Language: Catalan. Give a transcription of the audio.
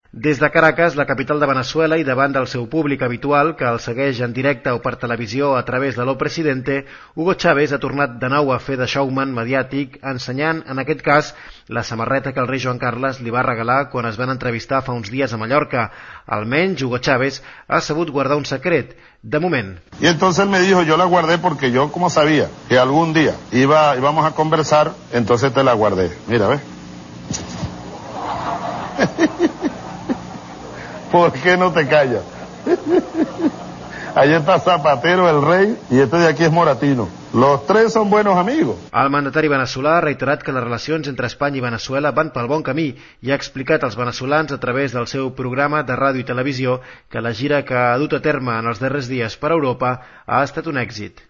Des de Caracas, la capital de Veneçuela, i davant del seu públic habitual, que el segueix en directe o per televisió a través de l'O Presidente, Hugo Chávez ha tornat de nou a fer de showman mediàtic, ensenyant, en aquest cas, la samarreta que el rei Joan Carles li va regalar quan es van entrevistar fa uns dies a Mallorca. Almenys, Hugo Chávez ha sabut guardar un secret, de moment. Y entonces él me dijo, yo la guardé porque yo como sabía que algún día íbamos a conversar, entonces te la guardé. Mira, ¿ves? ¿Por qué no te callas? Allí está Zapatero, el rei, y este de aquí es Moratino. Los tres son buenos amigos. El mandatari veneçolà ha reiterat que les relacions entre Espanya i Veneçuela van pel bon camí i ha explicat als veneçolans a través del seu programa de ràdio i televisió que la gira que ha dut a terme en els darrers dies per Europa ha estat un èxit.